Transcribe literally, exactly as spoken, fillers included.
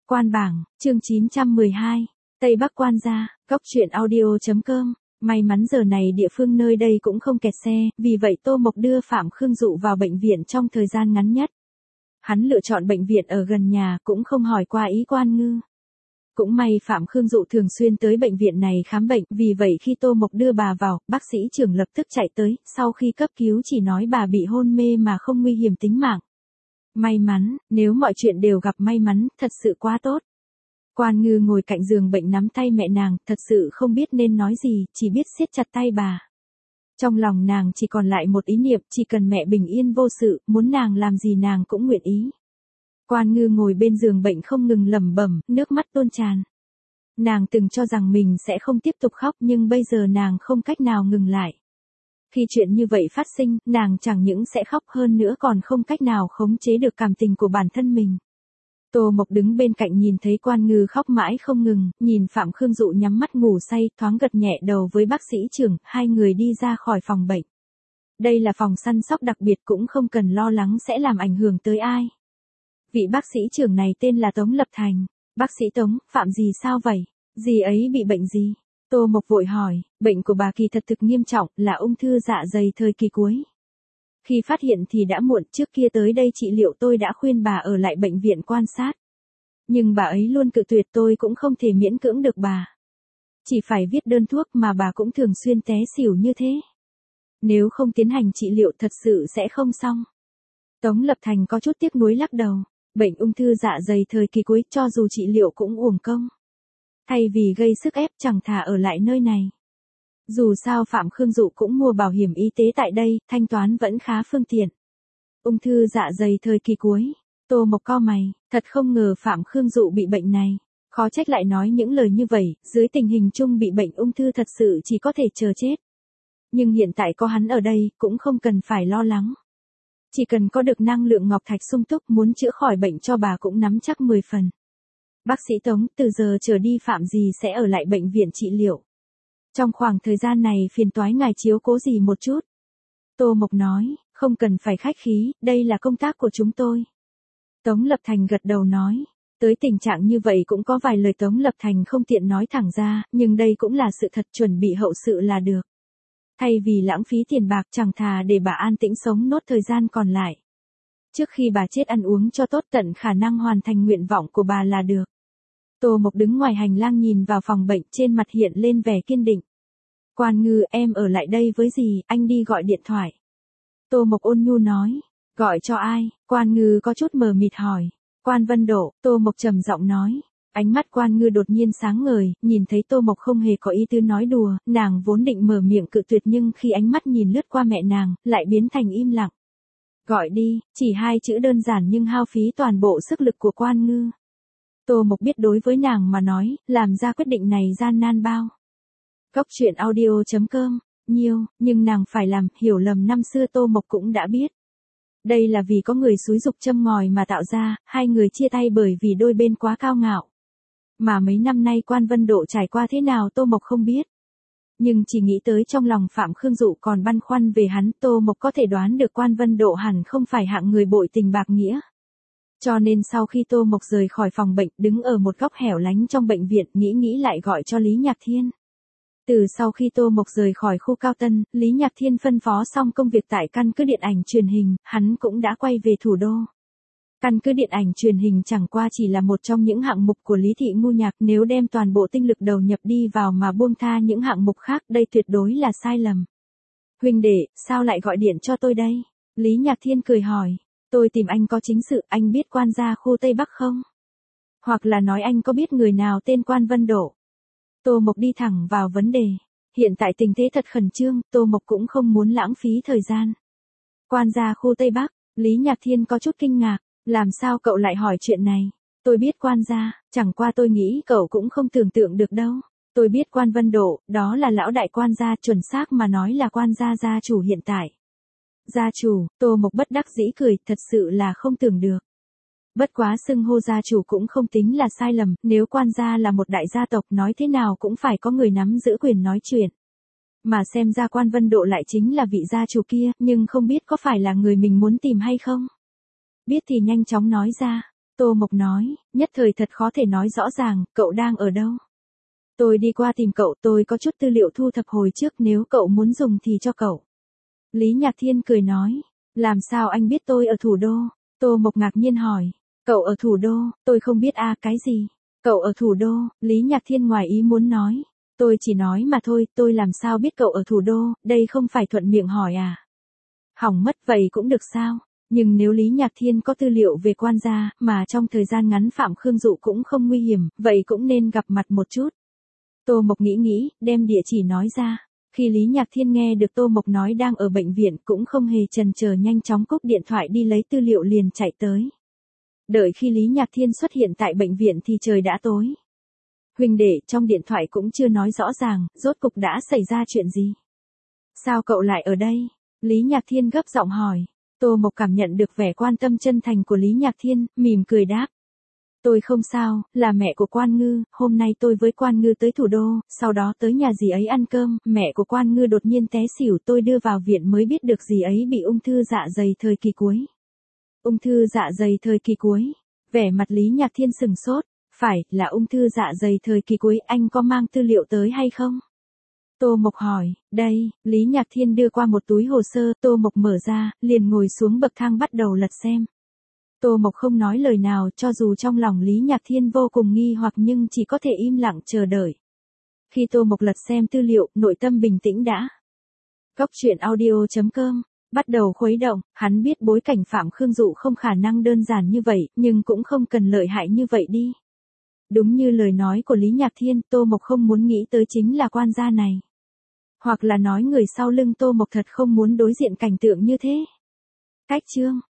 Quan bảng, chương chín trăm mười hai, Tây Bắc quan gia, góc truyện audio.com. May mắn giờ này địa phương nơi đây cũng không kẹt xe, vì vậy Tô Mộc đưa Phạm Khương Dụ vào bệnh viện trong thời gian ngắn nhất. Hắn lựa chọn bệnh viện ở gần nhà, cũng không hỏi qua ý Quan Ngư. Cũng may Phạm Khương Dụ thường xuyên tới bệnh viện này khám bệnh, vì vậy khi Tô Mộc đưa bà vào, bác sĩ trưởng lập tức chạy tới, sau khi cấp cứu chỉ nói bà bị hôn mê mà không nguy hiểm tính mạng. May mắn, nếu mọi chuyện đều gặp may mắn, thật sự quá tốt. Quan Ngư ngồi cạnh giường bệnh nắm tay mẹ nàng, thật sự không biết nên nói gì, chỉ biết siết chặt tay bà. Trong lòng nàng chỉ còn lại một ý niệm, chỉ cần mẹ bình yên vô sự, muốn nàng làm gì nàng cũng nguyện ý. Quan Ngư ngồi bên giường bệnh không ngừng lẩm bẩm, nước mắt tuôn tràn. Nàng từng cho rằng mình sẽ không tiếp tục khóc, nhưng bây giờ nàng không cách nào ngừng lại. Khi chuyện như vậy phát sinh, nàng chẳng những sẽ khóc hơn nữa còn không cách nào khống chế được cảm tình của bản thân mình. Tô Mộc đứng bên cạnh nhìn thấy Quan Ngư khóc mãi không ngừng, nhìn Phạm Khương Dụ nhắm mắt ngủ say, thoáng gật nhẹ đầu với bác sĩ trưởng, hai người đi ra khỏi phòng bệnh. Đây là phòng săn sóc đặc biệt, cũng không cần lo lắng sẽ làm ảnh hưởng tới ai. Vị bác sĩ trưởng này tên là Tống Lập Thành. Bác sĩ Tống, Phạm gì sao vậy? Dì ấy bị bệnh gì? Tô Mộc vội hỏi, bệnh của bà kỳ thật thực nghiêm trọng, là ung thư dạ dày thời kỳ cuối. Khi phát hiện thì đã muộn, trước kia tới đây trị liệu tôi đã khuyên bà ở lại bệnh viện quan sát. Nhưng bà ấy luôn cự tuyệt, tôi cũng không thể miễn cưỡng được bà. Chỉ phải viết đơn thuốc mà bà cũng thường xuyên té xỉu như thế. Nếu không tiến hành trị liệu thật sự sẽ không xong. Tống Lập Thành có chút tiếc nuối lắc đầu, bệnh ung thư dạ dày thời kỳ cuối cho dù trị liệu cũng uổng công. Thay vì gây sức ép chẳng thà ở lại nơi này. Dù sao Phạm Khương Dụ cũng mua bảo hiểm y tế tại đây, thanh toán vẫn khá phương tiện. Ung thư dạ dày thời kỳ cuối, Tô Mộc cau mày, thật không ngờ Phạm Khương Dụ bị bệnh này. Khó trách lại nói những lời như vậy, dưới tình hình chung bị bệnh ung thư thật sự chỉ có thể chờ chết. Nhưng hiện tại có hắn ở đây, cũng không cần phải lo lắng. Chỉ cần có được năng lượng ngọc thạch sung túc, muốn chữa khỏi bệnh cho bà cũng nắm chắc mười phần. Bác sĩ Tống, từ giờ trở đi Phạm gì sẽ ở lại bệnh viện trị liệu. Trong khoảng thời gian này phiền toái ngài chiếu cố gì một chút. Tô Mộc nói, không cần phải khách khí, đây là công tác của chúng tôi. Tống Lập Thành gật đầu nói, tới tình trạng như vậy cũng có vài lời Tống Lập Thành không tiện nói thẳng ra, nhưng đây cũng là sự thật, chuẩn bị hậu sự là được. Thay vì lãng phí tiền bạc, chẳng thà để bà an tĩnh sống nốt thời gian còn lại. Trước khi bà chết ăn uống cho tốt, tận khả năng hoàn thành nguyện vọng của bà là được. Tô Mộc đứng ngoài hành lang nhìn vào phòng bệnh, trên mặt hiện lên vẻ kiên định. Quan Ngư, em ở lại đây với dì, anh đi gọi điện thoại. Tô Mộc ôn nhu nói, gọi cho ai? Quan Ngư có chút mờ mịt hỏi. Quan Vân Độ, Tô Mộc trầm giọng nói. Ánh mắt Quan Ngư đột nhiên sáng ngời, nhìn thấy Tô Mộc không hề có ý tứ nói đùa, nàng vốn định mở miệng cự tuyệt nhưng khi ánh mắt nhìn lướt qua mẹ nàng, lại biến thành im lặng. Gọi đi, chỉ hai chữ đơn giản nhưng hao phí toàn bộ sức lực của Quan Ngư. Tô Mộc biết đối với nàng mà nói, làm ra quyết định này gian nan bao. Góc truyện audio.com, nhiều, nhưng nàng phải làm, hiểu lầm năm xưa Tô Mộc cũng đã biết. Đây là vì có người xúi giục châm ngòi mà tạo ra, hai người chia tay bởi vì đôi bên quá cao ngạo. Mà mấy năm nay Quan Vân Độ trải qua thế nào Tô Mộc không biết. Nhưng chỉ nghĩ tới trong lòng Phạm Khương Dụ còn băn khoăn về hắn, Tô Mộc có thể đoán được Quan Vân Độ hẳn không phải hạng người bội tình bạc nghĩa. Cho nên sau khi Tô Mộc rời khỏi phòng bệnh, đứng ở một góc hẻo lánh trong bệnh viện, nghĩ nghĩ lại gọi cho Lý Nhạc Thiên. Từ sau khi Tô Mộc rời khỏi khu Cao Tân, Lý Nhạc Thiên phân phó xong công việc tại căn cứ điện ảnh truyền hình, hắn cũng đã quay về thủ đô. Căn cứ điện ảnh truyền hình chẳng qua chỉ là một trong những hạng mục của Lý Thị Ngu Nhạc, nếu đem toàn bộ tinh lực đầu nhập đi vào mà buông tha những hạng mục khác, đây tuyệt đối là sai lầm. Huynh đệ, sao lại gọi điện cho tôi đây? Lý Nhạc Thiên cười hỏi. Tôi tìm anh có chính sự, anh biết quan gia khu Tây Bắc không? Hoặc là nói anh có biết người nào tên Quan Vân Độ? Tô Mộc đi thẳng vào vấn đề. Hiện tại tình thế thật khẩn trương, Tô Mộc cũng không muốn lãng phí thời gian. Quan gia khu Tây Bắc, Lý Nhạc Thiên có chút kinh ngạc. Làm sao cậu lại hỏi chuyện này? Tôi biết quan gia, chẳng qua tôi nghĩ cậu cũng không tưởng tượng được đâu. Tôi biết Quan Vân Độ, đó là lão đại quan gia, chuẩn xác mà nói là quan gia gia chủ hiện tại. Gia chủ, Tô Mộc bất đắc dĩ cười, thật sự là không tưởng được. Bất quá xưng hô gia chủ cũng không tính là sai lầm, nếu quan gia là một đại gia tộc nói thế nào cũng phải có người nắm giữ quyền nói chuyện. Mà xem ra Quan Vân Độ lại chính là vị gia chủ kia, nhưng không biết có phải là người mình muốn tìm hay không. Biết thì nhanh chóng nói ra. Tô Mộc nói, nhất thời thật khó thể nói rõ ràng, cậu đang ở đâu? Tôi đi qua tìm cậu, tôi có chút tư liệu thu thập hồi trước, nếu cậu muốn dùng thì cho cậu. Lý Nhạc Thiên cười nói, làm sao anh biết tôi ở thủ đô? Tô Mộc ngạc nhiên hỏi, cậu ở thủ đô, tôi không biết à, cái gì? Cậu ở thủ đô, Lý Nhạc Thiên ngoài ý muốn nói, tôi chỉ nói mà thôi, tôi làm sao biết cậu ở thủ đô, đây không phải thuận miệng hỏi à? Hỏng mất vậy cũng được sao? Nhưng nếu Lý Nhạc Thiên có tư liệu về quan gia, mà trong thời gian ngắn Phạm Khương Dụ cũng không nguy hiểm, vậy cũng nên gặp mặt một chút. Tô Mộc nghĩ nghĩ, đem địa chỉ nói ra. Khi Lý Nhạc Thiên nghe được Tô Mộc nói đang ở bệnh viện cũng không hề chần chờ, nhanh chóng cúp điện thoại đi lấy tư liệu liền chạy tới. Đợi khi Lý Nhạc Thiên xuất hiện tại bệnh viện thì trời đã tối. Huỳnh đệ, trong điện thoại cũng chưa nói rõ ràng, rốt cục đã xảy ra chuyện gì? Sao cậu lại ở đây? Lý Nhạc Thiên gấp giọng hỏi. Tô Mộc cảm nhận được vẻ quan tâm chân thành của Lý Nhạc Thiên, mỉm cười đáp. Tôi không sao, là mẹ của Quan Ngư, hôm nay tôi với Quan Ngư tới thủ đô, sau đó tới nhà dì ấy ăn cơm, mẹ của Quan Ngư đột nhiên té xỉu, tôi đưa vào viện mới biết được dì ấy bị ung thư dạ dày thời kỳ cuối. Ung thư dạ dày thời kỳ cuối? Vẻ mặt Lý Nhạc Thiên sừng sốt, phải, là ung thư dạ dày thời kỳ cuối, anh có mang tư liệu tới hay không? Tô Mộc hỏi, đây, Lý Nhạc Thiên đưa qua một túi hồ sơ, Tô Mộc mở ra, liền ngồi xuống bậc thang bắt đầu lật xem. Tô Mộc không nói lời nào, cho dù trong lòng Lý Nhạc Thiên vô cùng nghi hoặc nhưng chỉ có thể im lặng chờ đợi. Khi Tô Mộc lật xem tư liệu, nội tâm bình tĩnh đã. Góc truyện audio chấm com bắt đầu khuấy động, hắn biết bối cảnh Phạm Khương Dụ không khả năng đơn giản như vậy, nhưng cũng không cần lợi hại như vậy đi. Đúng như lời nói của Lý Nhạc Thiên, Tô Mộc không muốn nghĩ tới chính là quan gia này. Hoặc là nói người sau lưng Tô Mộc thật không muốn đối diện cảnh tượng như thế. Cách chương